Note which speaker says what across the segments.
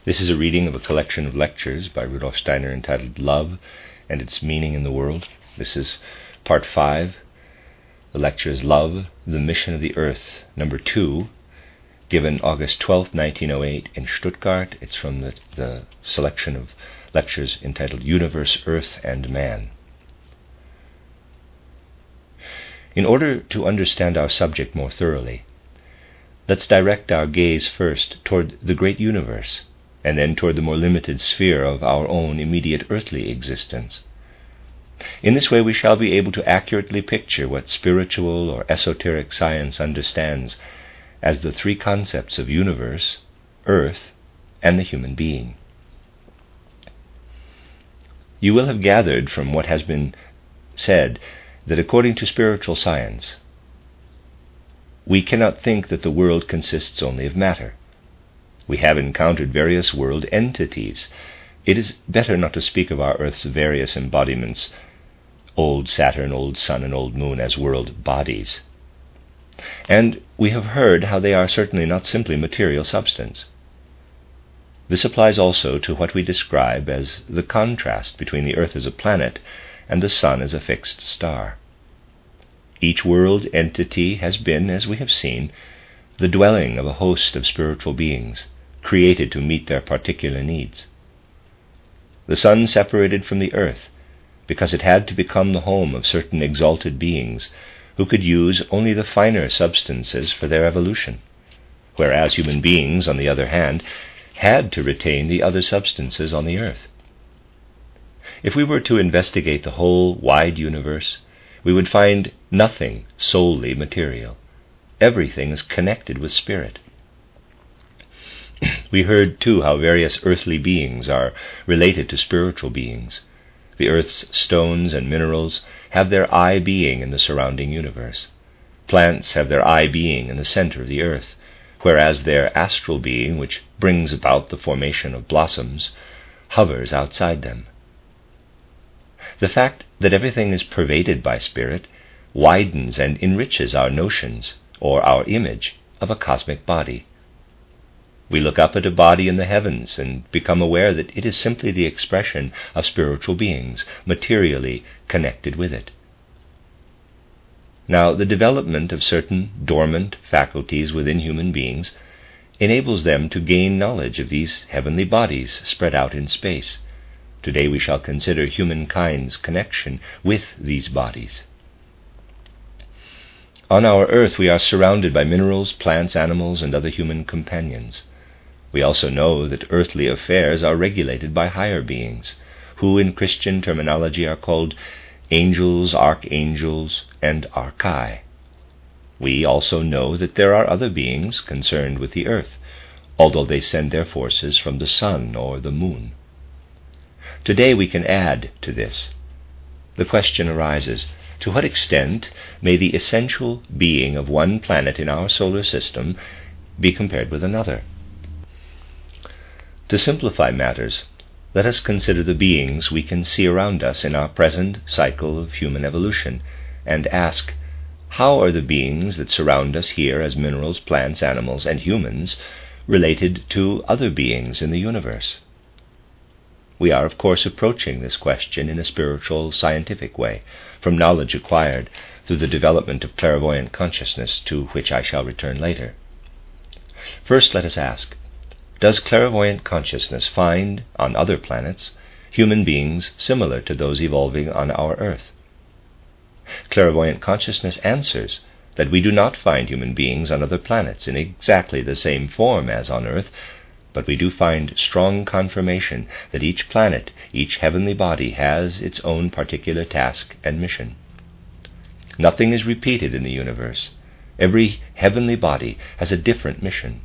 Speaker 1: This is a reading of a collection of lectures by Rudolf Steiner entitled Love and Its Meaning in the World. This is part 5. The lecture is Love, the Mission of the Earth, number 2, given August 12, 1908 in Stuttgart. It's from the selection of lectures entitled Universe, Earth, and Man. In order to understand our subject more thoroughly, let's direct our gaze first toward the great universe, and then toward the more limited sphere of our own immediate earthly existence. In this way we shall be able to accurately picture what spiritual or esoteric science understands as the three concepts of universe, earth, and the human being. You will have gathered from what has been said that according to spiritual science, we cannot think that the world consists only of matter. We have encountered various world entities. It is better not to speak of our Earth's various embodiments, old Saturn, old Sun, and old Moon, as world bodies. And we have heard how they are certainly not simply material substance. This applies also to what we describe as the contrast between the Earth as a planet and the Sun as a fixed star. Each world entity has been, as we have seen, the dwelling of a host of spiritual beings, created to meet their particular needs. The Sun separated from the Earth because it had to become the home of certain exalted beings who could use only the finer substances for their evolution, whereas human beings, on the other hand, had to retain the other substances on the Earth. If we were to investigate the whole wide universe, we would find nothing solely material. Everything is connected with spirit. We heard, too, how various earthly beings are related to spiritual beings. The Earth's stones and minerals have their I being in the surrounding universe. Plants have their I being in the center of the Earth, whereas their astral being, which brings about the formation of blossoms, hovers outside them. The fact that everything is pervaded by spirit widens and enriches our notions, or our image, of a cosmic body. We look up at a body in the heavens and become aware that it is simply the expression of spiritual beings, materially connected with it. Now, the development of certain dormant faculties within human beings enables them to gain knowledge of these heavenly bodies spread out in space. Today we shall consider humankind's connection with these bodies. On our Earth we are surrounded by minerals, plants, animals, and other human companions. We also know that earthly affairs are regulated by higher beings, who in Christian terminology are called angels, archangels, and archai. We also know that there are other beings concerned with the Earth, although they send their forces from the Sun or the Moon. Today we can add to this. The question arises, to what extent may the essential being of one planet in our solar system be compared with another? To simplify matters, let us consider the beings we can see around us in our present cycle of human evolution, and ask, how are the beings that surround us here as minerals, plants, animals, and humans related to other beings in the universe? We are, of course, approaching this question in a spiritual, scientific way, from knowledge acquired through the development of clairvoyant consciousness, to which I shall return later. First, let us ask, does clairvoyant consciousness find, on other planets, human beings similar to those evolving on our Earth? Clairvoyant consciousness answers that we do not find human beings on other planets in exactly the same form as on Earth, but we do find strong confirmation that each planet, each heavenly body, has its own particular task and mission. Nothing is repeated in the universe. Every heavenly body has a different mission.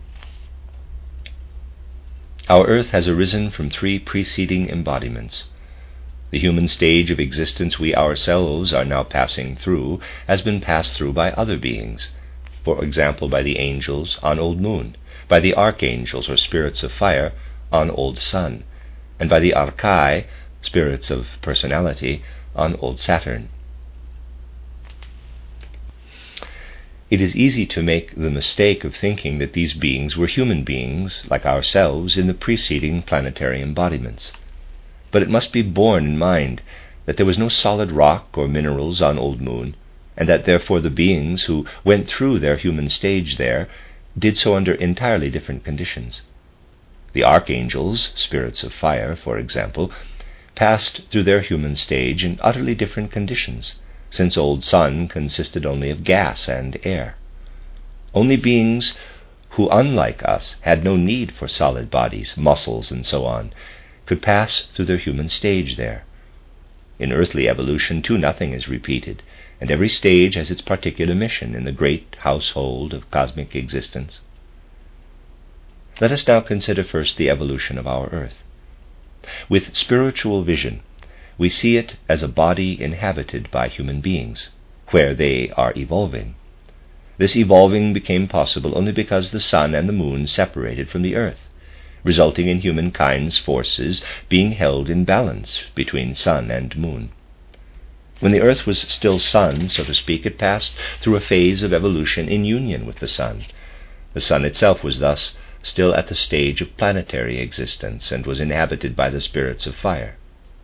Speaker 1: Our Earth has arisen from 3 preceding embodiments. The human stage of existence we ourselves are now passing through has been passed through by other beings, for example by the angels on Old Moon, by the archangels or spirits of fire on Old Sun, and by the archai, spirits of personality, on Old Saturn. It is easy to make the mistake of thinking that these beings were human beings, like ourselves, in the preceding planetary embodiments. But it must be borne in mind that there was no solid rock or minerals on Old Moon, and that therefore the beings who went through their human stage there did so under entirely different conditions. The archangels, spirits of fire, for example, passed through their human stage in utterly different conditions, since Old Sun consisted only of gas and air. Only beings who, unlike us, had no need for solid bodies, muscles, and so on, could pass through their human stage there. In earthly evolution, too, nothing is repeated, and every stage has its particular mission in the great household of cosmic existence. Let us now consider first the evolution of our earth. With spiritual vision, we see it as a body inhabited by human beings, where they are evolving. This evolving became possible only because the sun and the moon separated from the earth, resulting in humankind's forces being held in balance between sun and moon. When the earth was still sun, so to speak, it passed through a phase of evolution in union with the sun. The sun itself was thus still at the stage of planetary existence and was inhabited by the spirits of fire.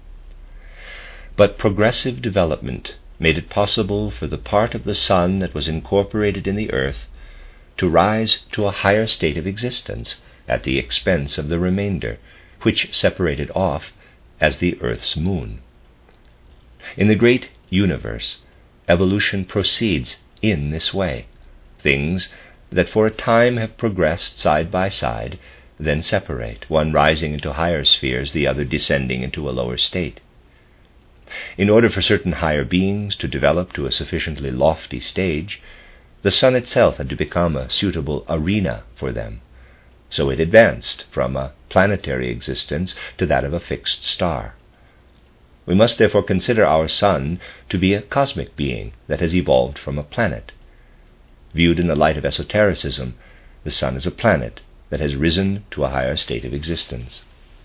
Speaker 1: But progressive development made it possible for the part of the sun that was incorporated in the earth to rise to a higher state of existence at the expense of the remainder, which separated off as the earth's moon. In the great universe, evolution proceeds in this way. Things that for a time have progressed side by side then separate, one rising into higher spheres, the other descending into a lower state. In order for certain higher beings to develop to a sufficiently lofty stage, the sun itself had to become a suitable arena for them. So it advanced from a planetary existence to that of a fixed star. We must therefore consider our sun to be a cosmic being that has evolved from a planet. Viewed in the light of esotericism, the sun is a planet that has risen to a higher state of existence.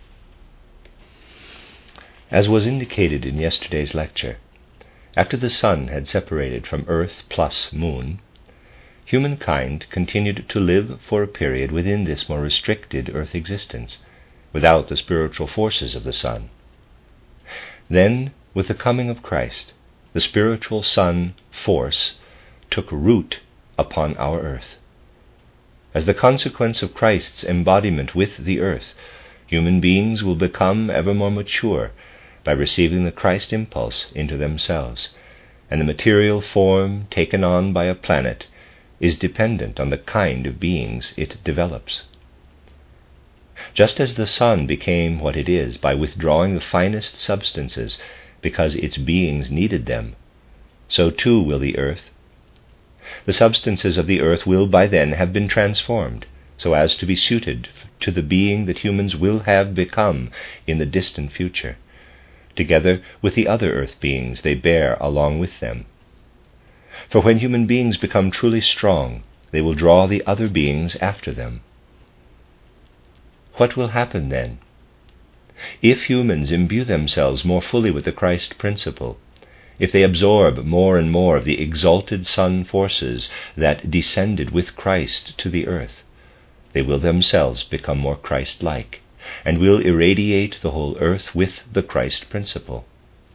Speaker 1: As was indicated in yesterday's lecture, after the sun had separated from Earth plus Moon, humankind continued to live for a period within this more restricted earth existence, without the spiritual forces of the sun. Then, with the coming of Christ, the spiritual sun force took root upon our earth. As the consequence of Christ's embodiment with the earth, human beings will become ever more mature by receiving the Christ impulse into themselves, and the material form taken on by a planet is dependent on the kind of beings it develops. Just as the sun became what it is by withdrawing the finest substances because its beings needed them, so too will the earth. The substances of the earth will by then have been transformed so as to be suited to the being that humans will have become in the distant future, together with the other earth beings they bear along with them. For when human beings become truly strong, they will draw the other beings after them. What will happen then? If humans imbue themselves more fully with the Christ principle, if they absorb more and more of the exalted sun forces that descended with Christ to the earth, they will themselves become more Christ-like, and will irradiate the whole earth with the Christ principle.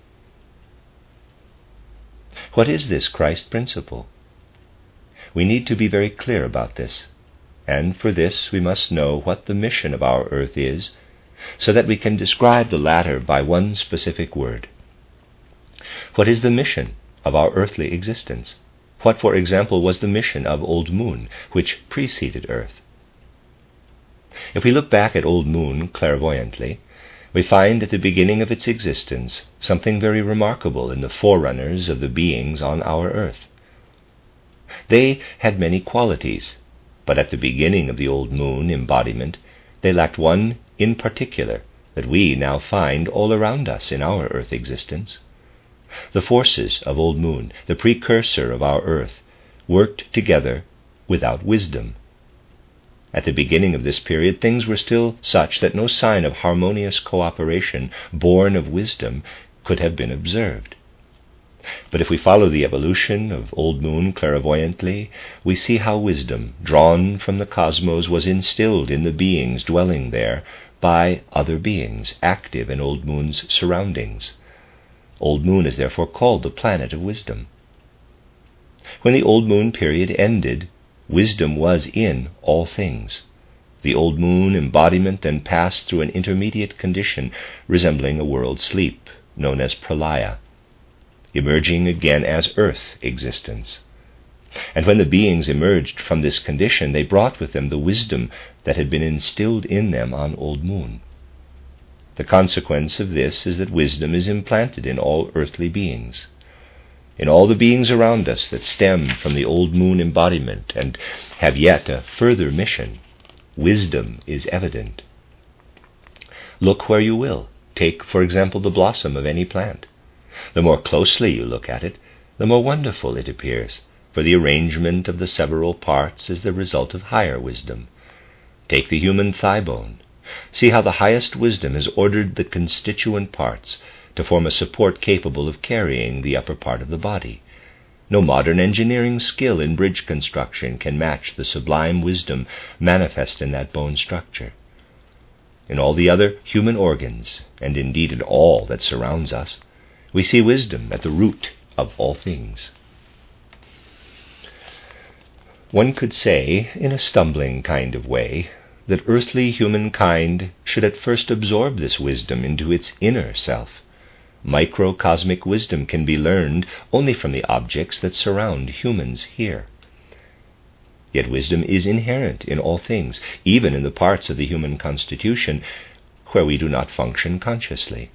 Speaker 1: What is this Christ principle? We need to be very clear about this, and for this we must know what the mission of our earth is, so that we can describe the latter by one specific word. What is the mission of our earthly existence? What, for example, was the mission of Old Moon, which preceded Earth? If we look back at Old Moon clairvoyantly, we find at the beginning of its existence something very remarkable in the forerunners of the beings on our earth. They had many qualities, but at the beginning of the Old Moon embodiment, they lacked one in particular that we now find all around us in our earth existence. The forces of Old Moon, the precursor of our earth, worked together without wisdom. At the beginning of this period, things were still such that no sign of harmonious cooperation born of wisdom could have been observed. But if we follow the evolution of Old Moon clairvoyantly, we see how wisdom, drawn from the cosmos, was instilled in the beings dwelling there by other beings active in Old Moon's surroundings. Old Moon is therefore called the planet of wisdom. When the Old Moon period ended, wisdom was in all things. The Old Moon embodiment then passed through an intermediate condition resembling a world sleep, known as pralaya, emerging again as earth existence. And when the beings emerged from this condition, they brought with them the wisdom that had been instilled in them on Old Moon. The consequence of this is that wisdom is implanted in all earthly beings, in all the beings around us that stem from the Old Moon embodiment and have yet a further mission. Wisdom is evident. Look where you will. Take, for example, the blossom of any plant. The more closely you look at it, the more wonderful it appears, for the arrangement of the several parts is the result of higher wisdom. Take the human thigh bone. See how the highest wisdom has ordered the constituent parts to form a support capable of carrying the upper part of the body. No modern engineering skill in bridge construction can match the sublime wisdom manifest in that bone structure. In all the other human organs, and indeed in all that surrounds us, we see wisdom at the root of all things. One could say, in a stumbling kind of way, that earthly humankind should at first absorb this wisdom into its inner self. Microcosmic wisdom can be learned only from the objects that surround humans here. Yet wisdom is inherent in all things, even in the parts of the human constitution where we do not function consciously.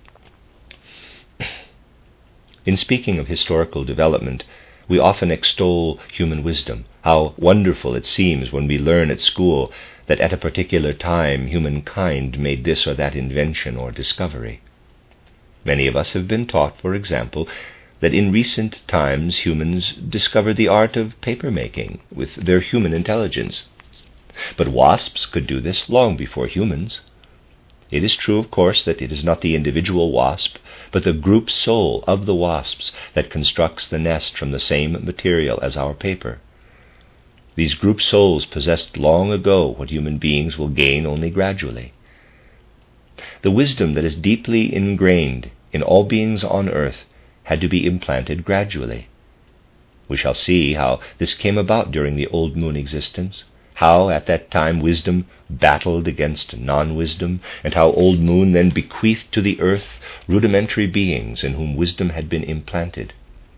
Speaker 1: In speaking of historical development, we often extol human wisdom, how wonderful it seems when we learn at school that at a particular time humankind made this or that invention or discovery. Many of us have been taught, for example, that in recent times humans discovered the art of paper-making with their human intelligence. But wasps could do this long before humans. It is true, of course, that it is not the individual wasp, but the group soul of the wasps that constructs the nest from the same material as our paper. These group souls possessed long ago what human beings will gain only gradually. The wisdom that is deeply ingrained in all beings on earth had to be implanted gradually. We shall see how this came about during the Old Moon existence, how at that time wisdom battled against non-wisdom, and how Old Moon then bequeathed to the earth rudimentary beings in whom wisdom had been implanted.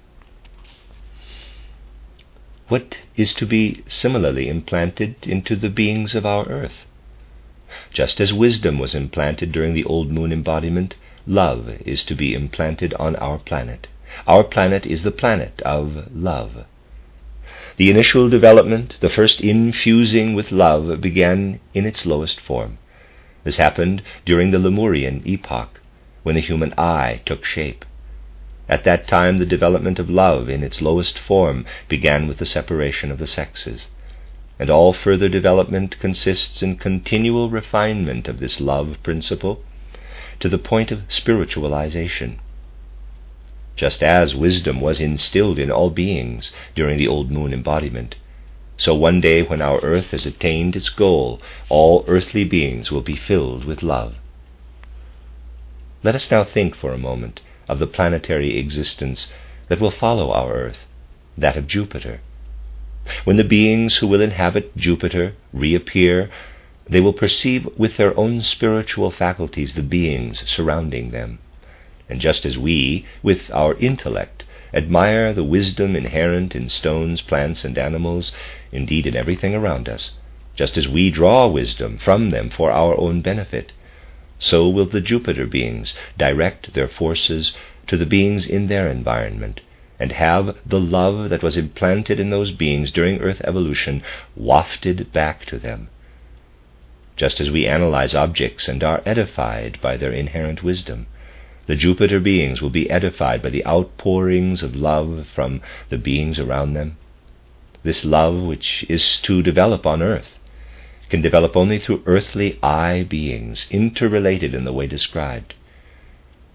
Speaker 1: What is to be similarly implanted into the beings of our earth? Just as wisdom was implanted during the Old Moon embodiment, love is to be implanted on our planet. Our planet is the planet of love. The initial development, the first infusing with love, began in its lowest form. This happened during the Lemurian epoch, when the human eye took shape. At that time, the development of love in its lowest form began with the separation of the sexes, and all further development consists in continual refinement of this love principle to the point of spiritualization. Just as wisdom was instilled in all beings during the Old Moon embodiment, so one day when our earth has attained its goal, all earthly beings will be filled with love. Let us now think for a moment of the planetary existence that will follow our earth, that of Jupiter. When the beings who will inhabit Jupiter reappear, they will perceive with their own spiritual faculties the beings surrounding them. And just as we, with our intellect, admire the wisdom inherent in stones, plants, and animals, indeed in everything around us, just as we draw wisdom from them for our own benefit, so will the Jupiter beings direct their forces to the beings in their environment, and have the love that was implanted in those beings during Earth evolution wafted back to them. Just as we analyze objects and are edified by their inherent wisdom, the Jupiter beings will be edified by the outpourings of love from the beings around them. This love, which is to develop on Earth, can develop only through earthly I beings, interrelated in the way described.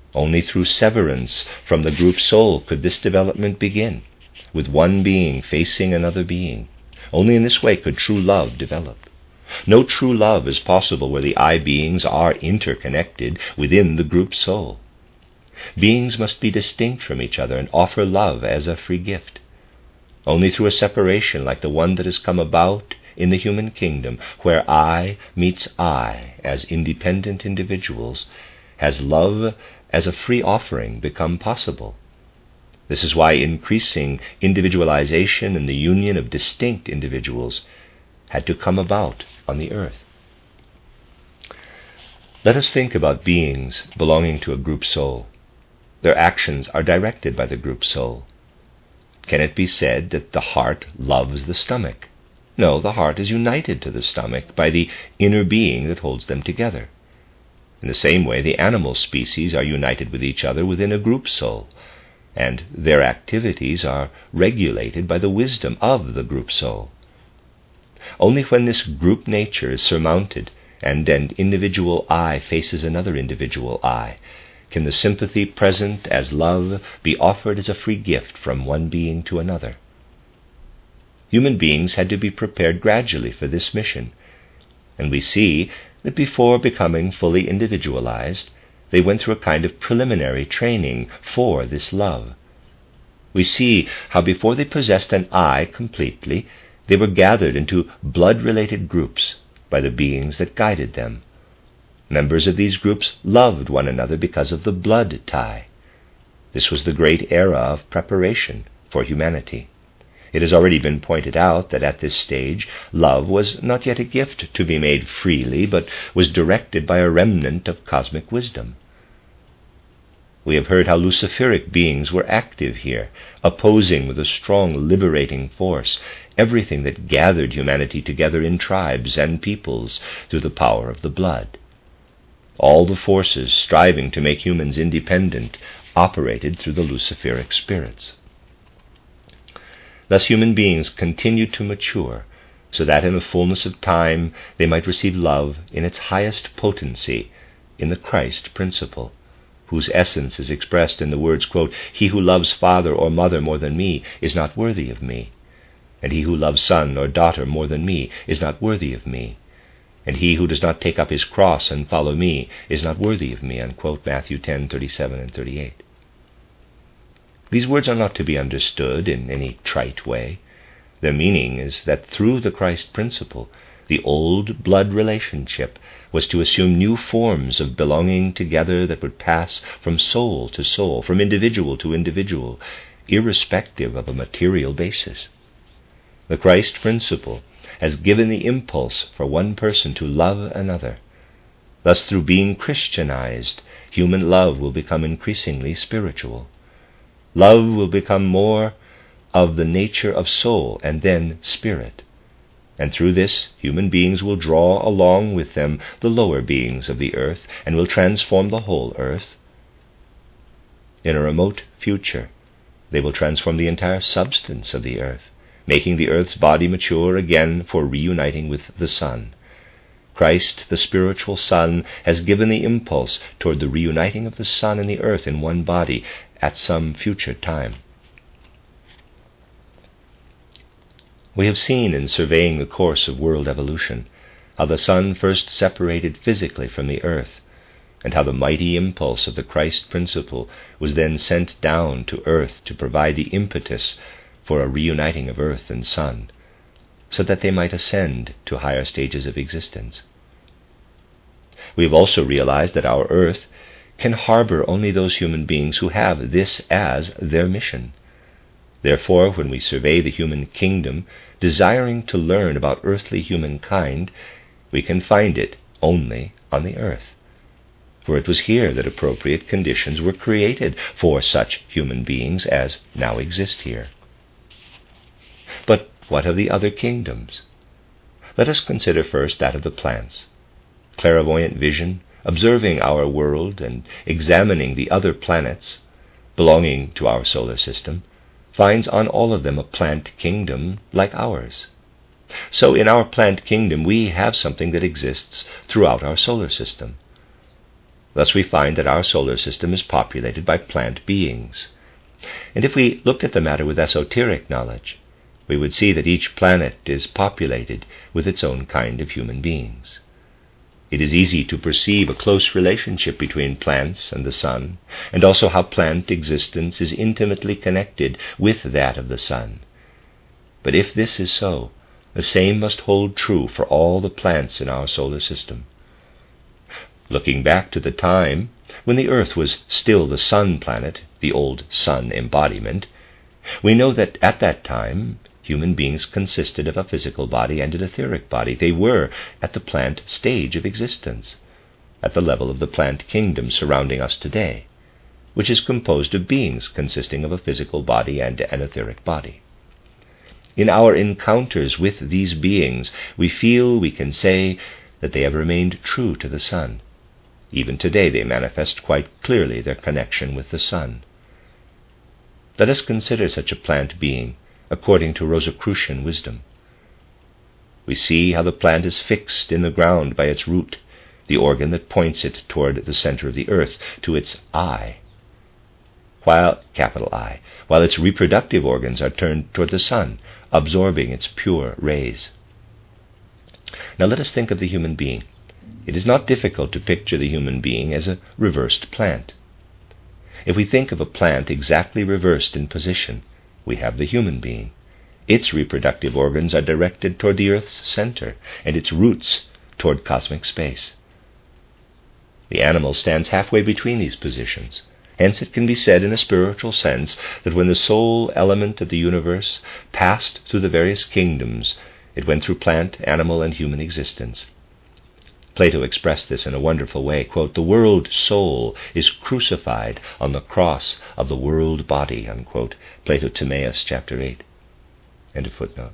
Speaker 1: Only through severance from the group soul could this development begin, with one being facing another being. Only in this way could true love develop. No true love is possible where the I beings are interconnected within the group soul. Beings must be distinct from each other and offer love as a free gift. Only through a separation like the one that has come about in the human kingdom, where I meets I as independent individuals, has love as a free offering become possible. This is why increasing individualization and the union of distinct individuals had to come about on the earth. Let us think about beings belonging to a group soul. Their actions are directed by the group soul. Can it be said that the heart loves the stomach? No, the heart is united to the stomach by the inner being that holds them together. In the same way, the animal species are united with each other within a group soul, and their activities are regulated by the wisdom of the group soul. Only when this group nature is surmounted and an individual I faces another individual I, can the sympathy present as love be offered as a free gift from one being to another. Human beings had to be prepared gradually for this mission, and we see that before becoming fully individualized, they went through a kind of preliminary training for this love. We see how before they possessed an I completely, they were gathered into blood-related groups by the beings that guided them. Members of these groups loved one another because of the blood tie. This was the great era of preparation for humanity. It has already been pointed out that at this stage, love was not yet a gift to be made freely, but was directed by a remnant of cosmic wisdom. We have heard how Luciferic beings were active here, opposing with a strong liberating force everything that gathered humanity together in tribes and peoples through the power of the blood. All the forces striving to make humans independent operated through the Luciferic spirits. Thus human beings continued to mature, so that in the fullness of time they might receive love in its highest potency, in the Christ principle, whose essence is expressed in the words, quote, "He who loves father or mother more than me is not worthy of me, and he who loves son or daughter more than me is not worthy of me, and he who does not take up his cross and follow me is not worthy of me," unquote, Matthew 10:37 and 38. These words are not to be understood in any trite way. Their meaning is that through the Christ principle, the old blood relationship was to assume new forms of belonging together that would pass from soul to soul, from individual to individual, irrespective of a material basis. The Christ principle has given the impulse for one person to love another. Thus, through being Christianized, human love will become increasingly spiritual. Love will become more of the nature of soul and then spirit. And through this, human beings will draw along with them the lower beings of the earth and will transform the whole earth. In a remote future, they will transform the entire substance of the earth, making the earth's body mature again for reuniting with the sun. Christ, the spiritual Son, has given the impulse toward the reuniting of the sun and the earth in one body at some future time. We have seen in surveying the course of world evolution how the sun first separated physically from the earth, and how the mighty impulse of the Christ principle was then sent down to earth to provide the impetus for a reuniting of earth and sun, so that they might ascend to higher stages of existence. We have also realized that our earth can harbor only those human beings who have this as their mission. Therefore, when we survey the human kingdom, desiring to learn about earthly humankind, we can find it only on the earth. For it was here that appropriate conditions were created for such human beings as now exist here. But what of the other kingdoms? Let us consider first that of the plants. Clairvoyant vision, observing our world and examining the other planets belonging to our solar system, finds on all of them a plant kingdom like ours. So in our plant kingdom we have something that exists throughout our solar system. Thus we find that our solar system is populated by plant beings. And if we looked at the matter with esoteric knowledge, we would see that each planet is populated with its own kind of human beings. It is easy to perceive a close relationship between plants and the sun, and also how plant existence is intimately connected with that of the sun. But if this is so, the same must hold true for all the plants in our solar system. Looking back to the time when the Earth was still the sun planet, the old sun embodiment, we know that at that time human beings consisted of a physical body and an etheric body. They were at the plant stage of existence, at the level of the plant kingdom surrounding us today, which is composed of beings consisting of a physical body and an etheric body. In our encounters with these beings, we can say that they have remained true to the sun. Even today they manifest quite clearly their connection with the sun. Let us consider such a plant being according to Rosicrucian wisdom. We see how the plant is fixed in the ground by its root, the organ that points it toward the center of the earth, to its eye, capital I, while its reproductive organs are turned toward the sun, absorbing its pure rays. Now let us think of the human being. It is not difficult to picture the human being as a reversed plant. If we think of a plant exactly reversed in position, we have the human being. Its reproductive organs are directed toward the Earth's center, and its roots toward cosmic space. The animal stands halfway between these positions. Hence it can be said in a spiritual sense that when the soul element of the universe passed through the various kingdoms, it went through plant, animal, and human existence. Plato expressed this in a wonderful way, quote, "The world soul is crucified on the cross of the world body," unquote, Plato Timaeus, chapter 8. End of footnote.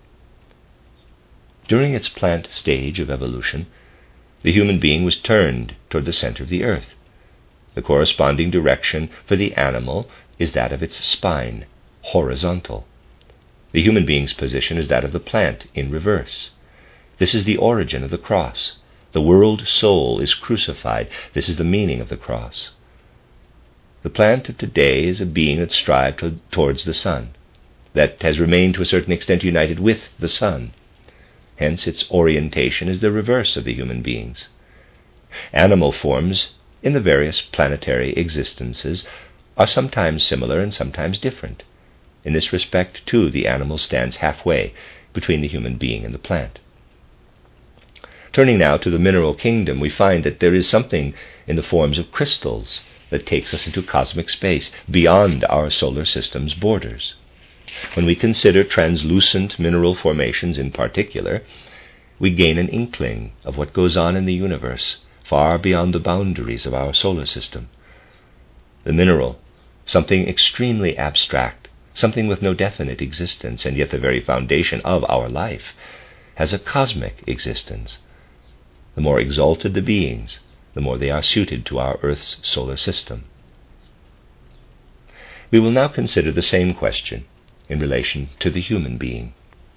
Speaker 1: During its plant stage of evolution, the human being was turned toward the center of the earth. The corresponding direction for the animal is that of its spine, horizontal. The human being's position is that of the plant, in reverse. This is the origin of the cross. The world soul is crucified. This is the meaning of the cross. The plant of today is a being that strives towards the sun, that has remained to a certain extent united with the sun. Hence its orientation is the reverse of the human being's. Animal forms in the various planetary existences are sometimes similar and sometimes different. In this respect, too, the animal stands halfway between the human being and the plant. Turning now to the mineral kingdom, we find that there is something in the forms of crystals that takes us into cosmic space beyond our solar system's borders. When we consider translucent mineral formations in particular, we gain an inkling of what goes on in the universe far beyond the boundaries of our solar system. The mineral, something extremely abstract, something with no definite existence, and yet the very foundation of our life, has a cosmic existence. The more exalted the beings, the more they are suited to our Earth's solar system. We will now consider the same question in relation to the human being.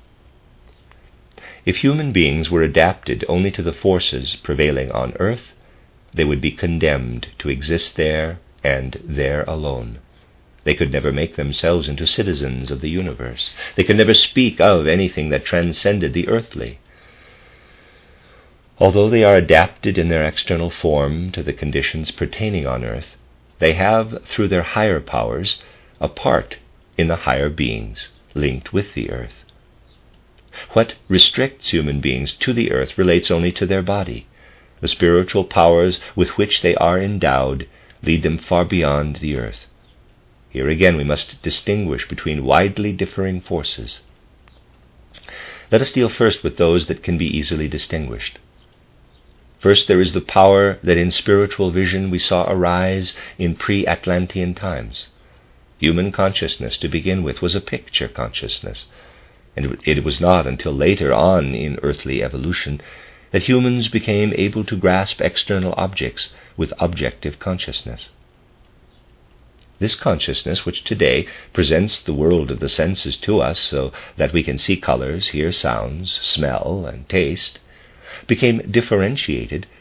Speaker 1: If human beings were adapted only to the forces prevailing on Earth, they would be condemned to exist there and there alone. They could never make themselves into citizens of the universe. They could never speak of anything that transcended the earthly. Although they are adapted in their external form to the conditions pertaining on earth, they have, through their higher powers, a part in the higher beings linked with the earth. What restricts human beings to the earth relates only to their body. The spiritual powers with which they are endowed lead them far beyond the earth. Here again we must distinguish between widely differing forces. Let us deal first with those that can be easily distinguished. First, there is the power that in spiritual vision we saw arise in pre-Atlantean times. Human consciousness, to begin with, was a picture consciousness, and it was not until later on in earthly evolution that humans became able to grasp external objects with objective consciousness. This consciousness, which today presents the world of the senses to us so that we can see colors, hear sounds, smell, and taste, became differentiated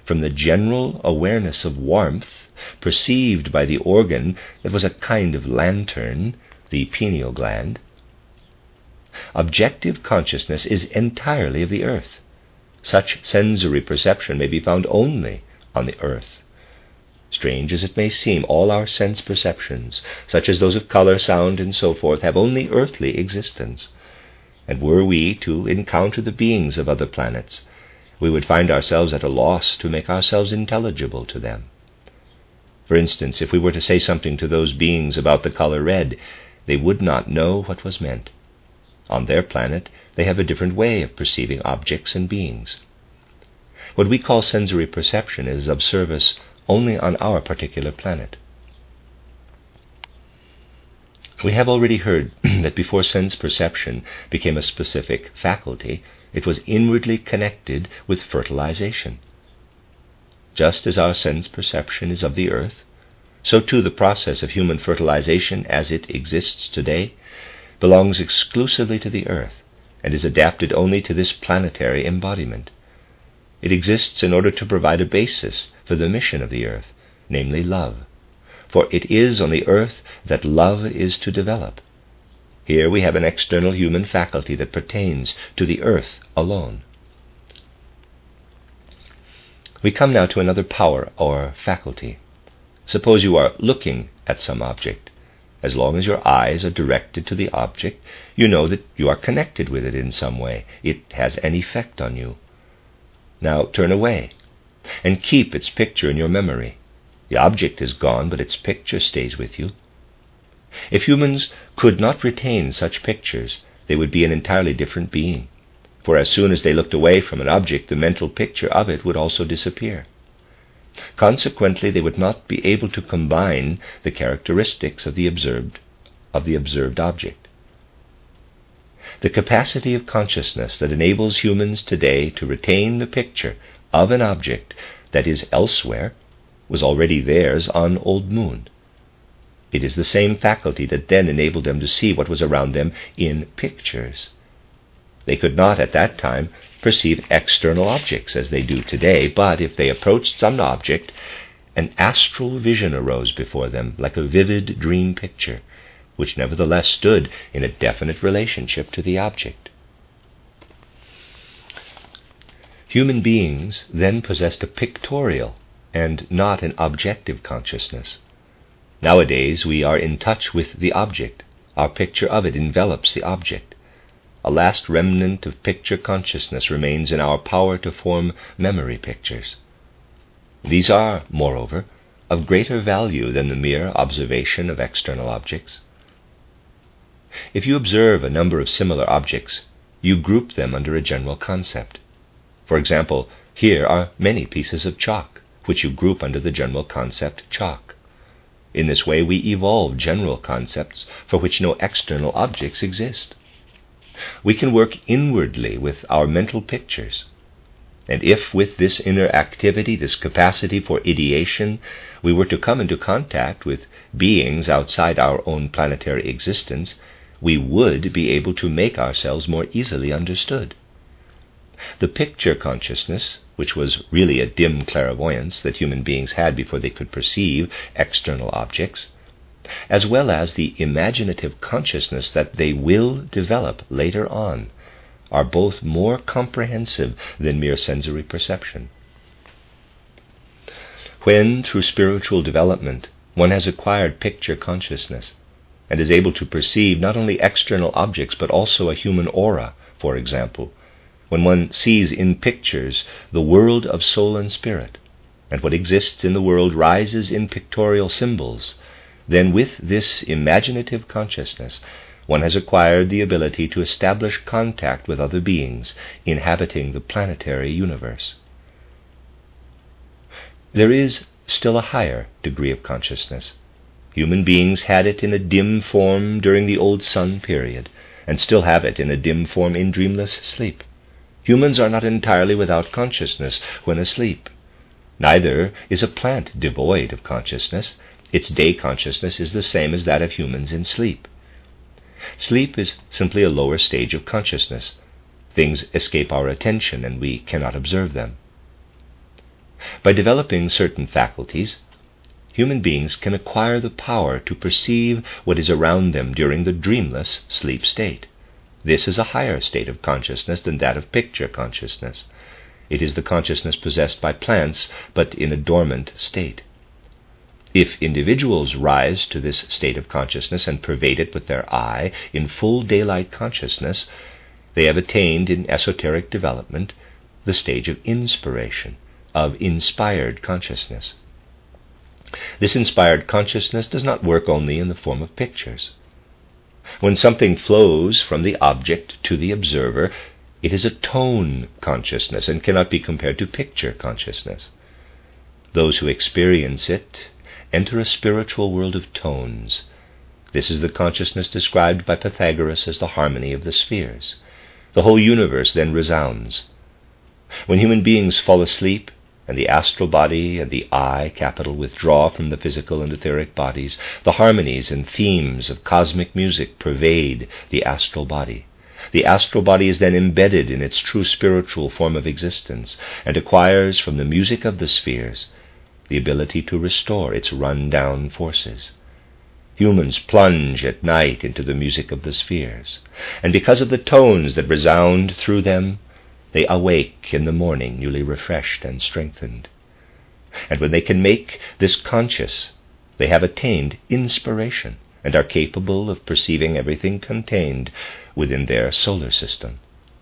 Speaker 1: from the general awareness of warmth perceived by the organ that was a kind of lantern, the pineal gland. Objective consciousness is entirely of the earth. Such sensory perception may be found only on the earth. Strange as it may seem, all our sense perceptions, such as those of color, sound, and so forth, have only earthly existence. And were we to encounter the beings of other planets, we would find ourselves at a loss to make ourselves intelligible to them. For instance, if we were to say something to those beings about the color red, they would not know what was meant. On their planet, they have a different way of perceiving objects and beings. What we call sensory perception is of service only on our particular planet. We have already heard that before sense perception became a specific faculty, it was inwardly connected with fertilization. Just as our sense perception is of the earth, so too the process of human fertilization as it exists today belongs exclusively to the earth and is adapted only to this planetary embodiment. It exists in order to provide a basis for the mission of the earth, namely love. For it is on the earth that love is to develop. Here we have an external human faculty that pertains to the earth alone. We come now to another power or faculty. Suppose you are looking at some object. As long as your eyes are directed to the object, you know that you are connected with it in some way. It has an effect on you. Now turn away and keep its picture in your memory. The object is gone, but its picture stays with you. If humans could not retain such pictures, they would be an entirely different being. For as soon as they looked away from an object, the mental picture of it would also disappear. Consequently, they would not be able to combine the characteristics of the observed object. The capacity of consciousness that enables humans today to retain the picture of an object that is elsewhere was already theirs on Old Moon. It is the same faculty that then enabled them to see what was around them in pictures. They could not at that time perceive external objects as they do today, but if they approached some object, an astral vision arose before them like a vivid dream picture, which nevertheless stood in a definite relationship to the object. Human beings then possessed a pictorial and not an objective consciousness. Nowadays we are in touch with the object. Our picture of it envelops the object. A last remnant of picture consciousness remains in our power to form memory pictures. These are, moreover, of greater value than the mere observation of external objects. If you observe a number of similar objects, you group them under a general concept. For example, here are many pieces of chalk, which you group under the general concept chalk. In this way we evolve general concepts for which no external objects exist. We can work inwardly with our mental pictures. And if with this inner activity, this capacity for ideation, we were to come into contact with beings outside our own planetary existence, we would be able to make ourselves more easily understood. The picture consciousness, which was really a dim clairvoyance that human beings had before they could perceive external objects, as well as the imaginative consciousness that they will develop later on, are both more comprehensive than mere sensory perception. When, through spiritual development, one has acquired picture consciousness and is able to perceive not only external objects but also a human aura, for example, when one sees in pictures the world of soul and spirit, and what exists in the world rises in pictorial symbols, then with this imaginative consciousness one has acquired the ability to establish contact with other beings inhabiting the planetary universe. There is still a higher degree of consciousness. Human beings had it in a dim form during the old sun period, and still have it in a dim form in dreamless sleep. Humans are not entirely without consciousness when asleep. Neither is a plant devoid of consciousness. Its day consciousness is the same as that of humans in sleep. Sleep is simply a lower stage of consciousness. Things escape our attention and we cannot observe them. By developing certain faculties, human beings can acquire the power to perceive what is around them during the dreamless sleep state. This is a higher state of consciousness than that of picture consciousness. It is the consciousness possessed by plants, but in a dormant state. If individuals rise to this state of consciousness and pervade it with their eye in full daylight consciousness, they have attained in esoteric development the stage of inspiration, of inspired consciousness. This inspired consciousness does not work only in the form of pictures. When something flows from the object to the observer, it is a tone consciousness and cannot be compared to picture consciousness. Those who experience it enter a spiritual world of tones. This is the consciousness described by Pythagoras as the harmony of the spheres. The whole universe then resounds. When human beings fall asleep, and the astral body and the I, capital, withdraw from the physical and etheric bodies, the harmonies and themes of cosmic music pervade the astral body. The astral body is then embedded in its true spiritual form of existence and acquires from the music of the spheres the ability to restore its run-down forces. Humans plunge at night into the music of the spheres, and because of the tones that resound through them, they awake in the morning newly refreshed and strengthened. And when they can make this conscious, they have attained inspiration and are capable of perceiving everything contained within their solar system.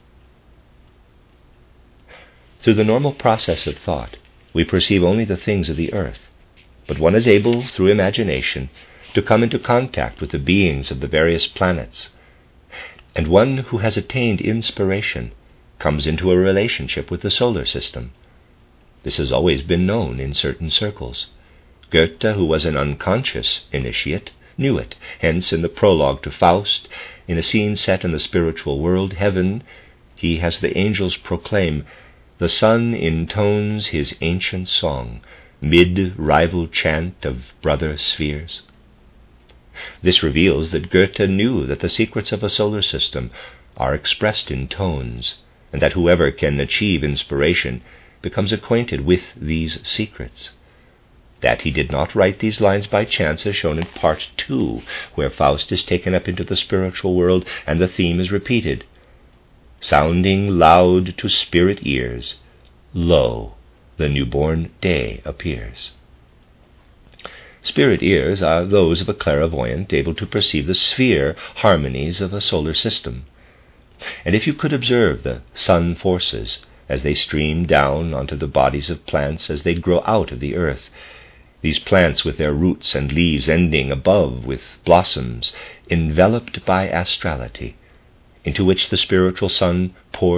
Speaker 1: Through the normal process of thought, we perceive only the things of the earth, but one is able, through imagination, to come into contact with the beings of the various planets, and one who has attained inspiration comes into a relationship with the solar system. This has always been known in certain circles. Goethe, who was an unconscious initiate, knew it. Hence, in the prologue to Faust, in a scene set in the spiritual world, heaven, he has the angels proclaim, "The sun intones his ancient song, mid rival chant of brother spheres." This reveals that Goethe knew that the secrets of a solar system are expressed in tones, and that whoever can achieve inspiration becomes acquainted with these secrets. That he did not write these lines by chance is shown in Part 2, where Faust is taken up into the spiritual world and the theme is repeated. Sounding loud to spirit ears, lo, the newborn day appears. Spirit ears are those of a clairvoyant able to perceive the sphere harmonies of a solar system. And if you could observe the sun forces as they stream down onto the bodies of plants as they grow out of the earth, these plants with their roots and leaves ending above with blossoms enveloped by astrality, into which the spiritual sun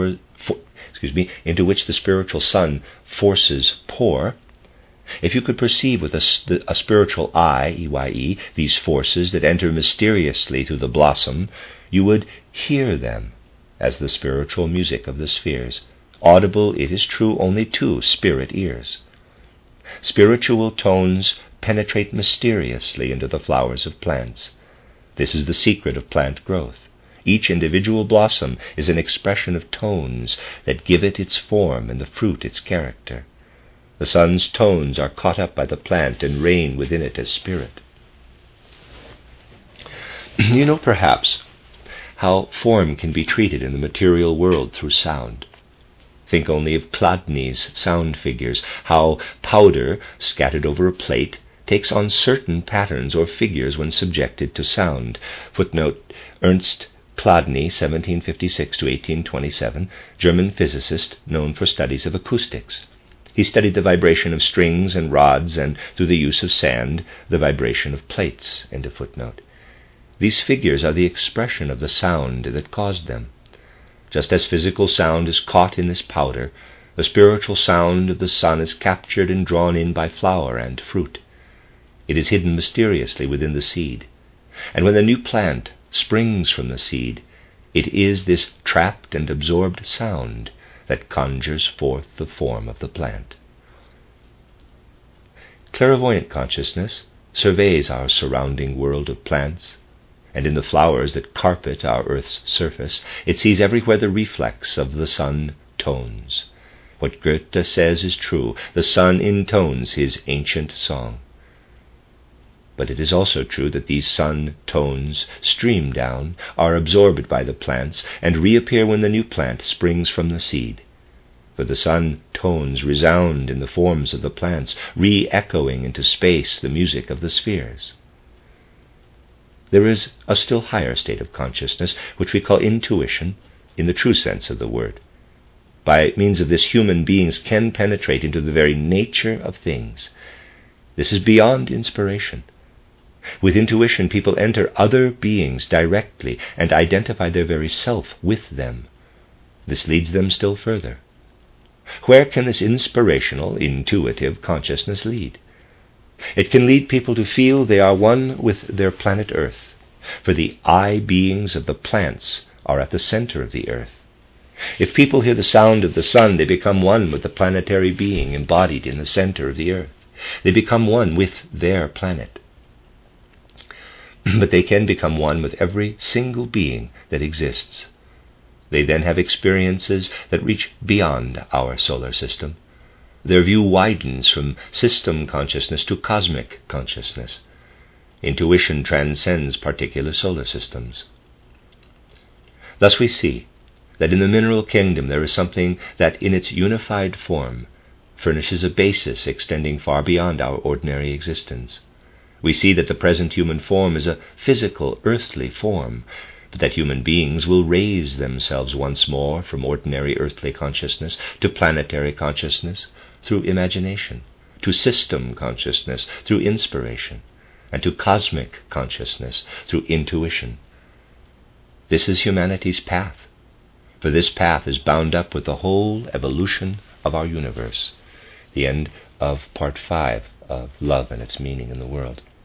Speaker 1: forces pour. If you could perceive with a spiritual eye, EYE, these forces that enter mysteriously through the blossom, you would hear them as the spiritual music of the spheres, audible, it is true, only to spirit ears. Spiritual tones penetrate mysteriously into the flowers of plants. This is the secret of plant growth. Each individual blossom is an expression of tones that give it its form and the fruit its character. The sun's tones are caught up by the plant and reign within it as spirit. You know perhaps how form can be treated in the material world through sound. Think only of Chladni's sound figures, how powder scattered over a plate takes on certain patterns or figures when subjected to sound. Footnote, Ernst Chladni, 1756 to 1827, German physicist known for studies of acoustics. He studied the vibration of strings and rods and, through the use of sand, the vibration of plates. End of footnote. These figures are the expression of the sound that caused them. Just as physical sound is caught in this powder, the spiritual sound of the sun is captured and drawn in by flower and fruit. It is hidden mysteriously within the seed, and when the new plant springs from the seed, it is this trapped and absorbed sound that conjures forth the form of the plant. Clairvoyant consciousness surveys our surrounding world of plants, and in the flowers that carpet our earth's surface, it sees everywhere the reflex of the sun tones. What Goethe says is true. The sun intones his ancient song. But it is also true that these sun tones stream down, are absorbed by the plants, and reappear when the new plant springs from the seed. For the sun tones resound in the forms of the plants, re-echoing into space the music of the spheres. There is a still higher state of consciousness, which we call intuition, in the true sense of the word. By means of this, human beings can penetrate into the very nature of things. This is beyond inspiration. With intuition, people enter other beings directly and identify their very self with them. This leads them still further. Where can this inspirational, intuitive consciousness lead? It can lead people to feel they are one with their planet Earth, for the I beings of the plants are at the center of the Earth. If people hear the sound of the sun, they become one with the planetary being embodied in the center of the Earth. They become one with their planet. But they can become one with every single being that exists. They then have experiences that reach beyond our solar system. Their view widens from system consciousness to cosmic consciousness. Intuition transcends particular solar systems. Thus we see that in the mineral kingdom there is something that in its unified form furnishes a basis extending far beyond our ordinary existence. We see that the present human form is a physical, earthly form, but that human beings will raise themselves once more from ordinary earthly consciousness to planetary consciousness through imagination, to system consciousness through inspiration, and to cosmic consciousness through intuition. This is humanity's path, for this path is bound up with the whole evolution of our universe. The end of Part 5 of Love and Its Meaning in the World.